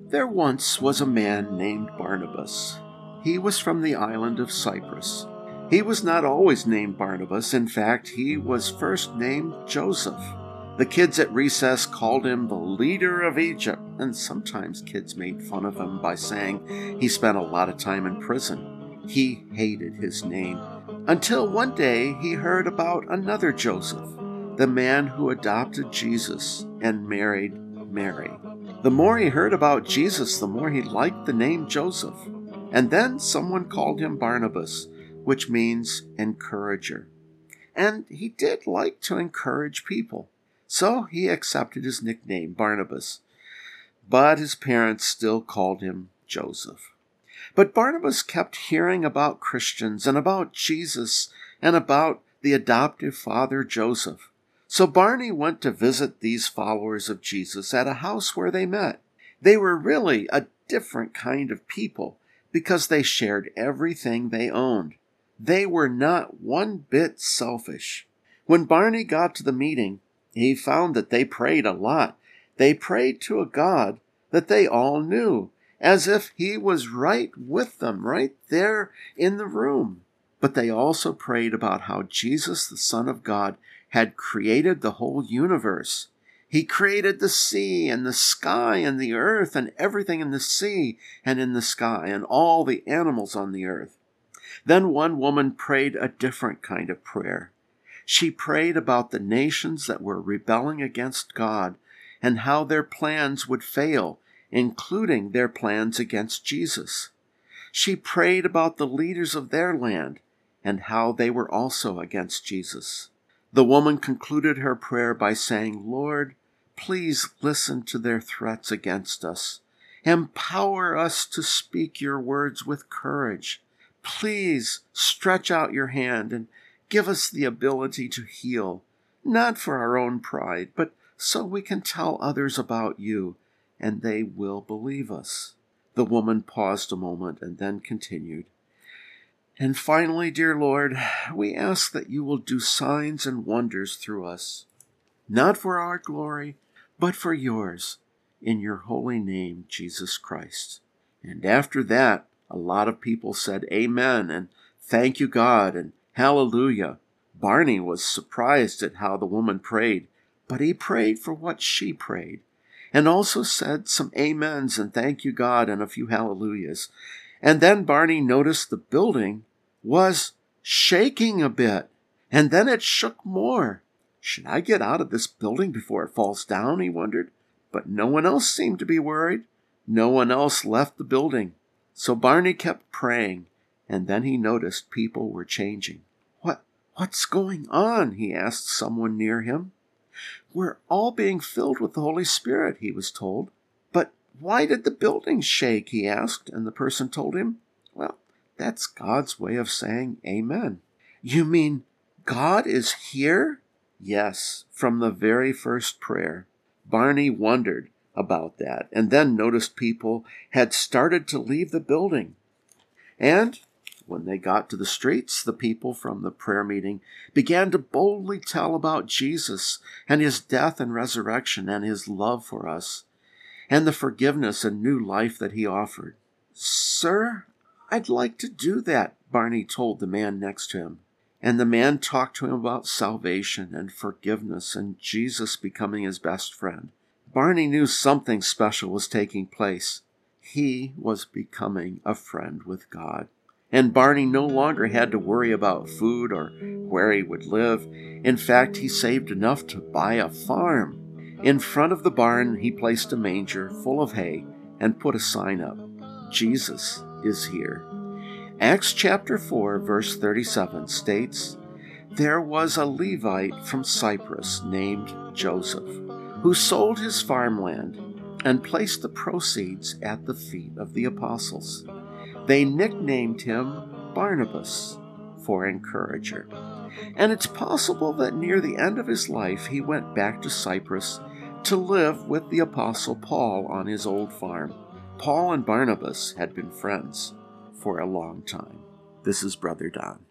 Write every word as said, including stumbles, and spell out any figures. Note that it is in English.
There once was a man named Barnabas. He was from the island of Cyprus. He was not always named Barnabas. In fact, he was first named Joseph. The kids at recess called him the leader of Egypt, and sometimes kids made fun of him by saying he spent a lot of time in prison. He hated his name, until one day he heard about another Joseph, the man who adopted Jesus and married Mary. The more he heard about Jesus, the more he liked the name Joseph. And then someone called him Barnabas, which means encourager. And he did like to encourage people. So he accepted his nickname, Barnabas. But his parents still called him Joseph. But Barnabas kept hearing about Christians and about Jesus and about the adoptive father Joseph. So Barney went to visit these followers of Jesus at a house where they met. They were really a different kind of people because they shared everything they owned. They were not one bit selfish. When Barney got to the meeting, he found that they prayed a lot. They prayed to a God that they all knew, as if he was right with them, right there in the room. But they also prayed about how Jesus, the Son of God, had created the whole universe. He created the sea and the sky and the earth and everything in the sea and in the sky and all the animals on the earth. Then one woman prayed a different kind of prayer. She prayed about the nations that were rebelling against God and how their plans would fail, including their plans against Jesus. She prayed about the leaders of their land and how they were also against Jesus. The woman concluded her prayer by saying, "Lord, please listen to their threats against us. Empower us to speak your words with courage. Please stretch out your hand and give us the ability to heal, not for our own pride, but so we can tell others about you, and they will believe us." The woman paused a moment and then continued, "And finally, dear Lord, we ask that you will do signs and wonders through us, not for our glory, but for yours, in your holy name, Jesus Christ." And after that, a lot of people said amen and thank you, God, and hallelujah. Barney was surprised at how the woman prayed, but he prayed for what she prayed, and also said some amens and thank you, God, and a few hallelujahs. And then Barney noticed the building was shaking a bit, and then it shook more. Should I get out of this building before it falls down, he wondered. But no one else seemed to be worried. No one else left the building. So Barney kept praying, and then he noticed people were changing. What, what's going on? He asked someone near him. We're all being filled with the Holy Spirit, he was told. But why did the building shake, he asked, and the person told him, well, that's God's way of saying amen. You mean God is here? Yes, from the very first prayer. Barney wondered about that, and then noticed people had started to leave the building. And when they got to the streets, the people from the prayer meeting began to boldly tell about Jesus and his death and resurrection and his love for us and the forgiveness and new life that he offered. Sir, I'd like to do that, Barney told the man next to him. And the man talked to him about salvation and forgiveness and Jesus becoming his best friend. Barney knew something special was taking place. He was becoming a friend with God. And Barney no longer had to worry about food or where he would live. In fact, he saved enough to buy a farm. In front of the barn, he placed a manger full of hay and put a sign up. Jesus is here. Acts chapter four, verse thirty-seven states, There was a Levite from Cyprus named Joseph, who sold his farmland and placed the proceeds at the feet of the apostles. They nicknamed him Barnabas, for encourager. And it's possible that near the end of his life he went back to Cyprus to live with the apostle Paul on his old farm. Paul and Barnabas had been friends for a long time. This is Brother Don.